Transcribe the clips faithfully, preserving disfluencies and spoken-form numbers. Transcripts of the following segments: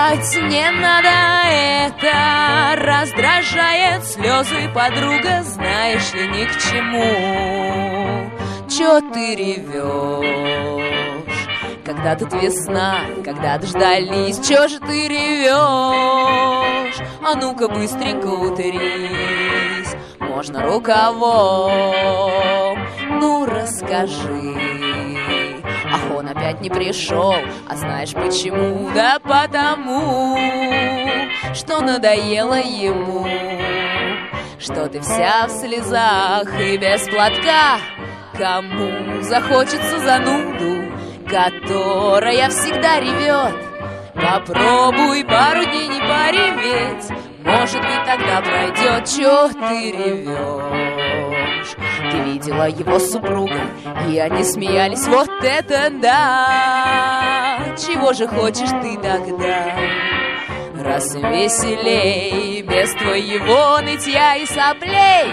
Делать не надо это, раздражает слезы, подруга, знаешь ли, ни к чему. Чё ты ревёшь, когда тут весна, когда дождались, чё же ты ревёшь? А ну-ка быстренько утрись, можно рукавом, ну расскажи. Ах, он опять не пришел, а знаешь почему? Да потому, что надоело ему, что ты вся в слезах и без платка. Кому захочется зануду, которая всегда ревет? Попробуй пару дней не пореветь, может быть, тогда пройдет. Чё ты ревешь? Ты видела его с супругой, и они смеялись, вот это да! Чего же хочешь ты тогда? Раз веселей, без твоего нытья и соплей.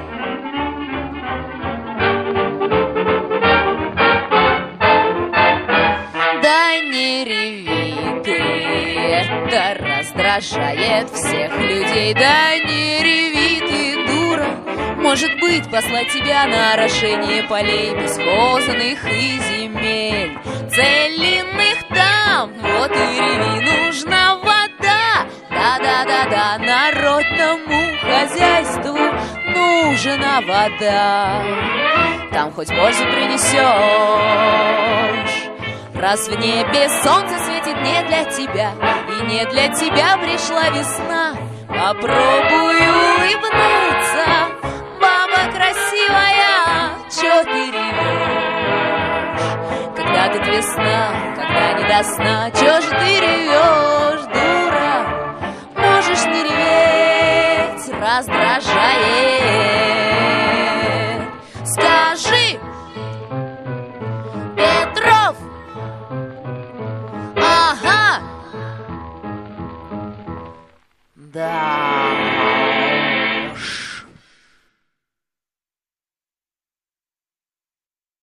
Да не реви ты, это раздражает всех людей. Да не реви ты, дура. Может быть, послать тебя на орошение полей бесхозных и земель целинных там. Вот и реви, нужна вода. Да-да-да-да, народному хозяйству нужна вода. Там хоть пользу принесешь. Раз в небе солнце светит не для тебя, и не для тебя пришла весна, попробуй улыбнуться, баба красивая, чё ты ревёшь? Когда тут весна, когда не до сна, чё ж ты ревёшь, дура? Можешь не реветь, раздражает. Скажи,